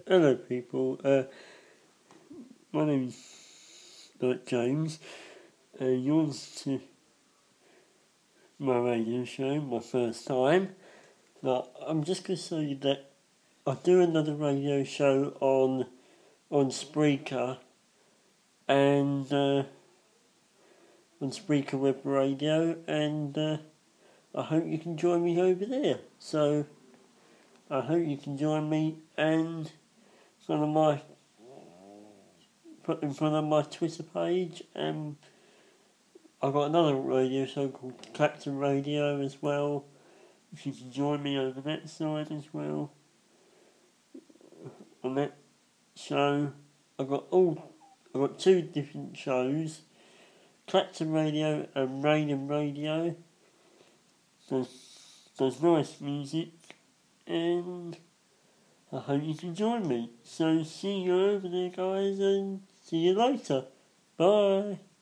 Hello people, my name's James, you're to my radio show, my first time. Now, I'm just going to say that I do another radio show on Spreaker, and on Spreaker Web Radio, and I hope you can join me over there. So, I hope you can join me and put in front of my Twitter page, and I've got another radio show called Clapton Radio as well. If you can join me over that side as well. On that show, I've got two different shows, Clapton Radio and Raiden Radio. There's nice music, and I hope you can join me. So see you over there, guys, and see you later. Bye.